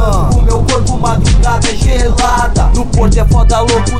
O meu corpo madrugada é gelada. No porto é foda louco, no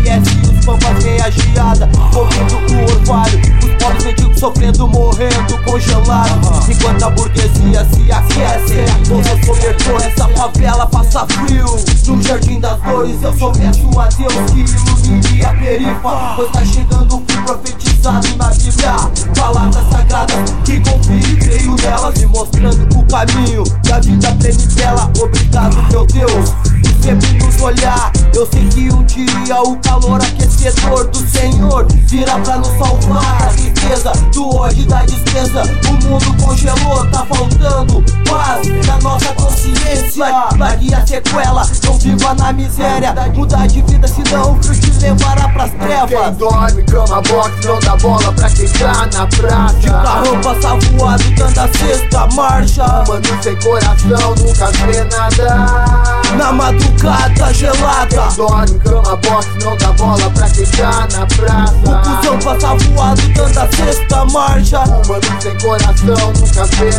RS os pampas vem a geada. Ouvindo o orvalho, os pobres mendigos sofrendo, morrendo, congelado. Enquanto a burguesia se aquece, todos cobertores, essa favela passa frio. No jardim das dores eu só peço a Deus que ilumine a perifa, pois tá chegando o fim profetizado na Bíblia. Palavras sagradas que confio e creio nelas, me mostrando o caminho da vida plena e bela. Obrigado, meu Deus, por sempre nos olhar. Eu sei que um dia o calor aquecedor do Senhor virá pra nos salvar da tristeza, do ódio e da despesa. O mundo congelou, tá faltando paz na nossa consciência. Largue a sequela, não viva na miséria. Mudar de vida, senão o frio te levará pras trevas. Quem dorme, cama, box, não dá bola pra quem tá na praça. De carrão passa voado, dando a sexta marcha. Mano sem coração, nunca vê nada. Na madrugada gelada. Quem dorme, cama, box, não dá bola pra quem tá na praça. O cuzão passa voado, dando a sexta marcha. Mano sem coração, nunca vê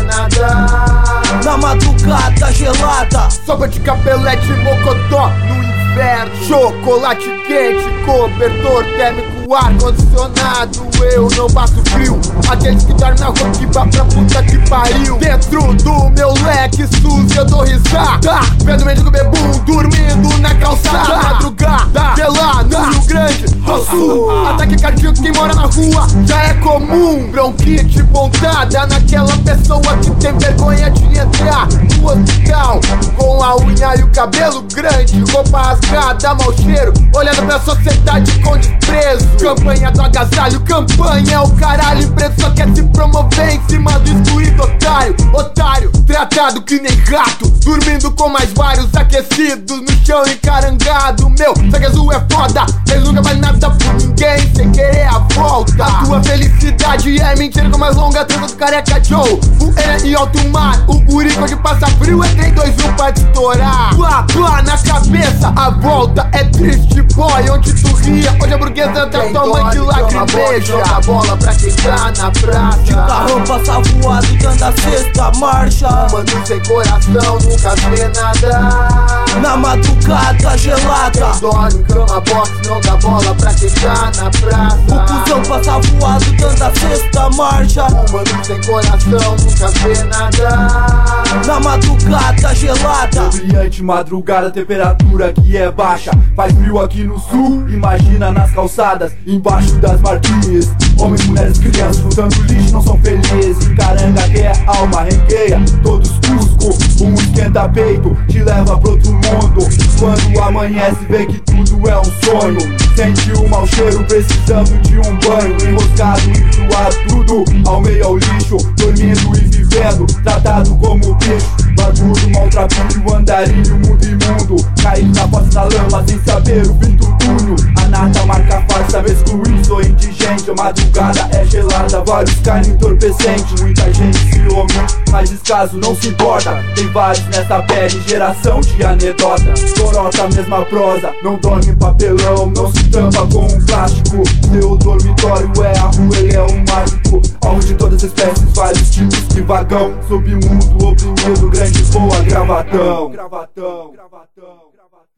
nada. Na madrugada gelada. Sopa de capelete, mocotó no inverno. Chocolate quente, cobertor térmico, ar-condicionado. Eu não passo frio. Aqueles que dormem na rua que vá pra puta que pariu. Dentro do meu leque sujo eu dou risada, vendo mendigo bebum dormindo na calçada. Madrugada, gelada, no Rio Grande do Sul. Ataque cardíaco, quem mora na rua já é comum. Bronquite pontada naquela pessoa que tem vergonha de entrar no hospital com a unha e o cabelo grande, roupa rasgada, mau cheiro, olhando pra sociedade com desprezo. Campanha do agasalho, campanha é o caralho. Empresa só quer se promover em cima do excluído otário. Otário, tratado que nem rato, dormindo com mais vários aquecidos no chão encarangado. Meu, sangue azul é foda, eles nunca fazem nada por ninguém sem querer a volta. A tua felicidade é mentira com mais longa trança do careca Joe. O E em alto mar, o guri onde passa frio é 3, 2, 1 pra te estourar. Plá, na cabeça, a volta é triste boy. Onde tu ria, hoje a burguesa tá tua mãe de lacrimeja. Joga bola pra quem tá na praça. De carrão passa voado, dando a sexta marcha. Mano sem coração, nunca vê nada. Na madrugada gelada. Quem dorme, cama, box, não dá bola pra quem tá na praça. O cuzão passa voado, dando a sexta marcha. Mano sem coração, nunca vê nada. Na madrugada gelada. Brilhante madrugada, temperatura que é baixa. Faz frio aqui no sul, imagina nas calçadas, embaixo das marquinhas. Homens, mulheres, crianças juntando lixo, não são felizes. Caranga que é alma, renqueia, todos cusco. Um esquenta peito, te leva pro outro mundo. Quando amanhece vê que tudo é um sonho. Sente o mau cheiro, precisando de um banho. Enroscado e suado, tudo ao meio ao lixo. Dormindo e vivendo, tratado como bicho. Barbudo, maltrapilho, andarilho, mundo imundo. Caído na fossa da lama sem saber o fim do túnel. A nata marca farsa, me excluindo, sou indigente. A madrugada é gelada, vários caem entorpecentes. Muita gente se omite, mas escaso não se importa. Tem vários nessa pele, geração de anedota. Torota, mesma prosa, não dorme em papelão, não se tampa com um plástico. Seu dormitório é a rua, ele é um mágico. Alvo de todas as espécies, vários tipos de vagão. Submundo, oprimido, grande boa, gravatão.